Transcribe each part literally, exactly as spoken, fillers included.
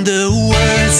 find the words.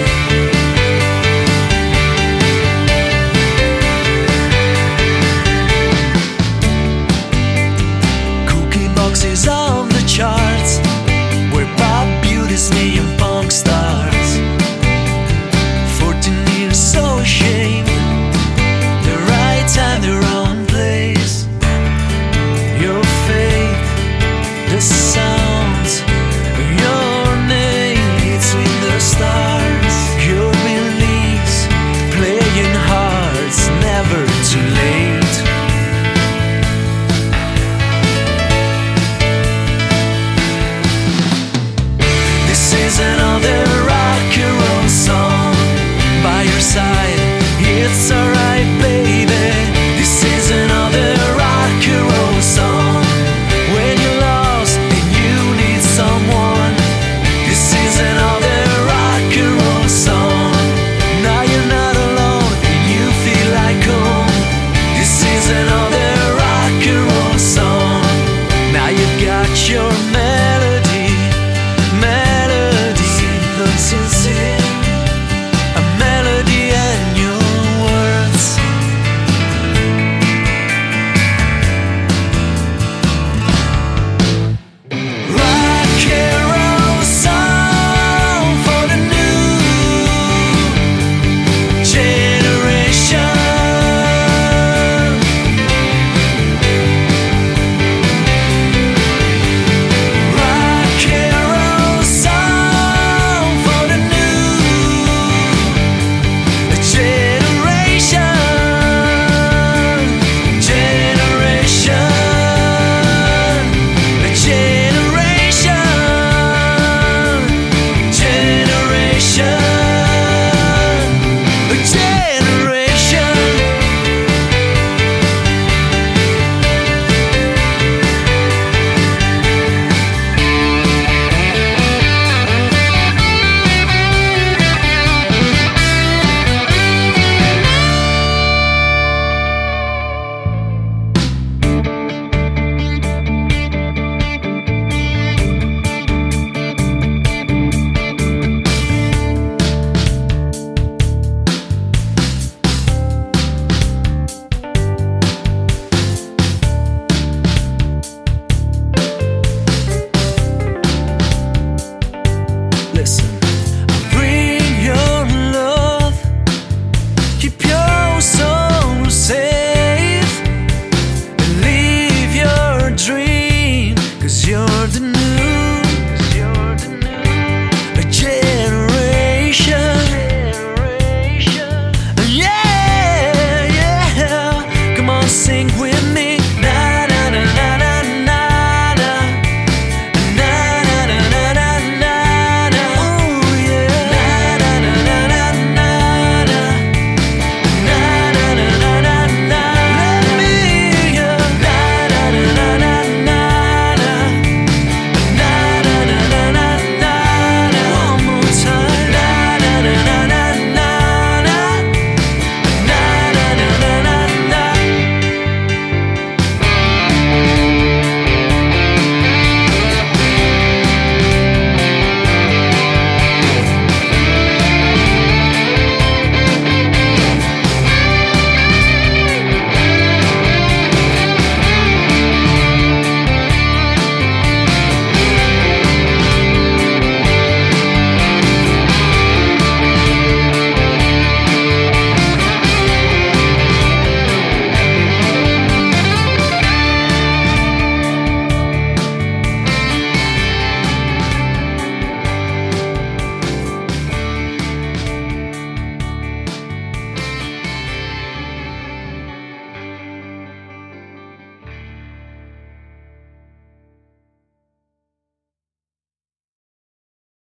Cookie boxes on the charts, where pop beauties, neon punk stars. Fourteen years so ashamed, the right time, the wrong place. Your faith, the sounds, your name, it's with the stars. Your beliefs, playing hard, it's never too late. This is another rock and roll song. By your side, it's alright, baby. This is another rock and roll song. When you're lost and you need someone, this is another rock and roll song. Now you're not alone and you feel like home. This is another rock and roll song. Now you've got your melody, melody. Since